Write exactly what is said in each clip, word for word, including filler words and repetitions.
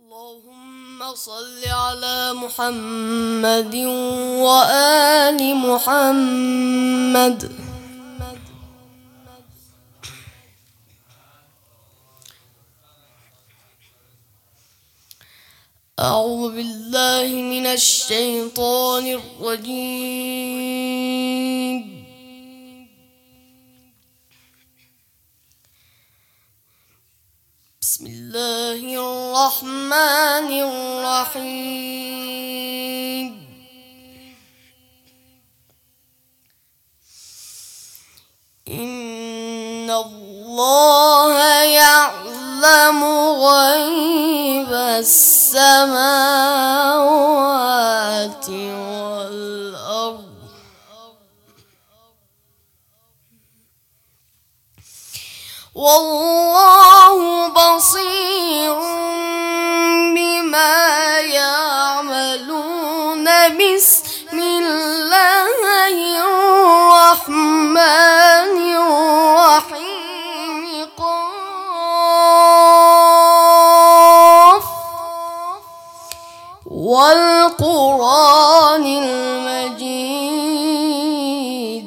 اللهم صل على محمد وآل محمد. أعوذ بالله من الشيطان الرجيم. بسم الله الرحمن الرحيم. إن الله يعلم غيب السماوات والأرض والله بصير بما يعملون. بسم الله الرحمن الرحيم. قاف والقرآن المجيد.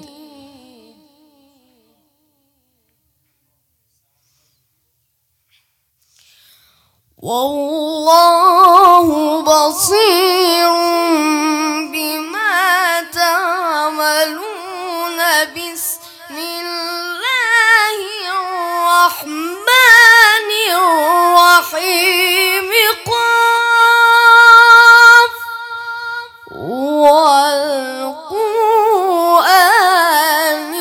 والله بصير بما تعملون. بسم الله الرحمن الرحيم. قاف والقرآن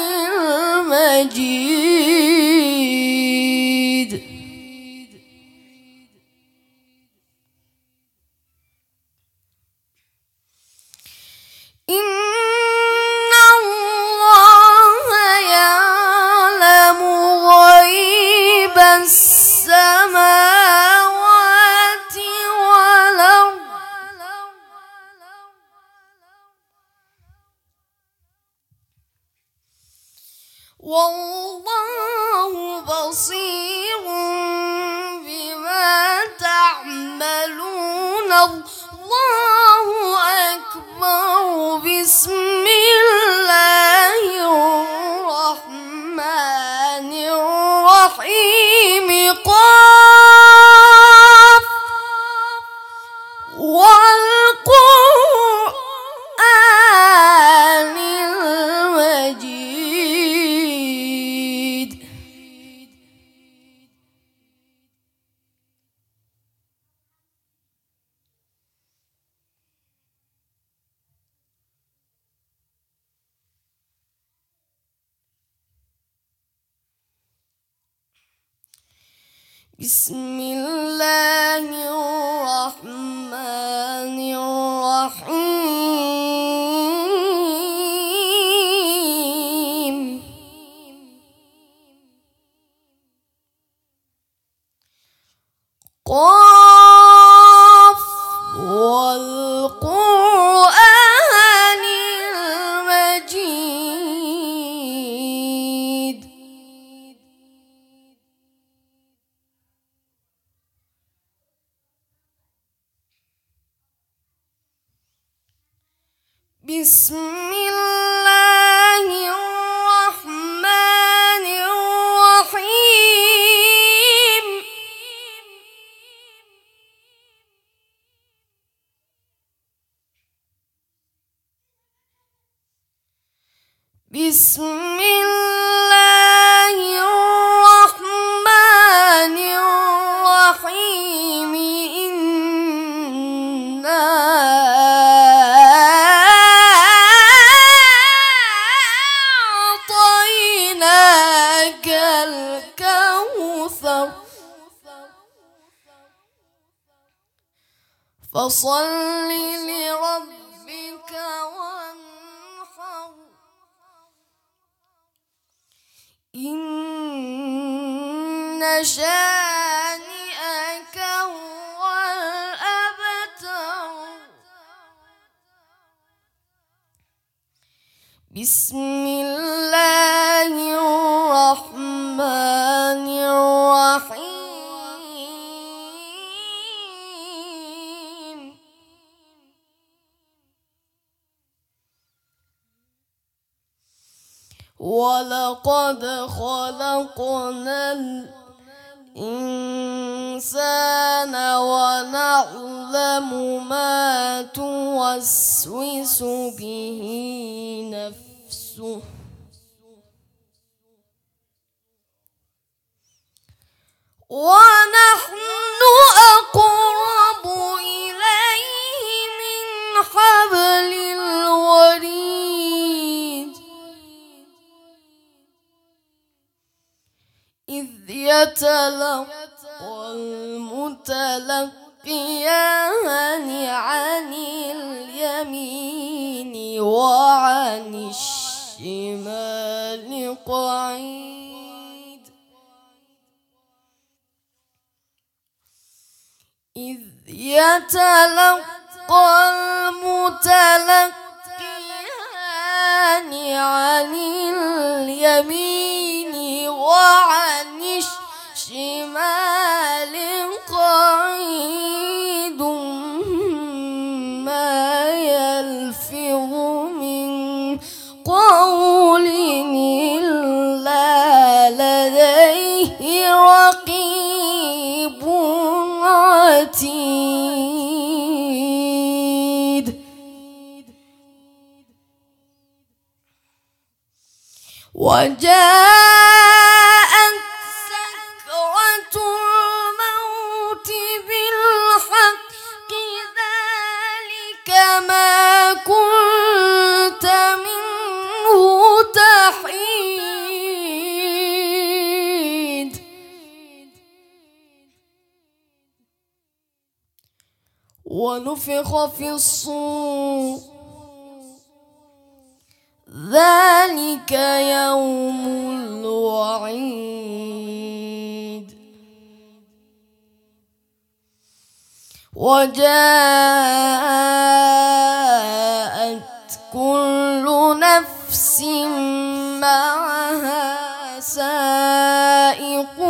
المجيد. إن الله يعلم غيب السماوات والأرض والله بصير بما تعملون. الله أكبر. بسم الله الرحمن الرحيم. قاف والقرآن المجيد. بسم الله الرحمن الرحيم. قاف والقرآن المجيد. بسم الله الرحمن الرحيم. بسم الله الرحمن الرحيم. إنا أعطيناك الكوثر فصل لربك وانحر. إن شانئك هو الأبتر. بسم الله الرحمن الرحيم. ولقد خلقنا الإنسان ونعلم ما توسوس به نفسه ونحن أقرب إليه من حبل الوريد إذ يتلقى المتلقيان عن اليمين وعن الشمال قعيد إذ يتلقى المتلقيان عن اليمين وعن الشمال قعيد ما يلفظ من قول إلا لديه رقيب عتيد وجاءت سكرة الموت بالحق ذلك ما كنت منه تحيد ونفخ في الصور ذلك يوم الوعيد وجاءت كل نفس معها سائق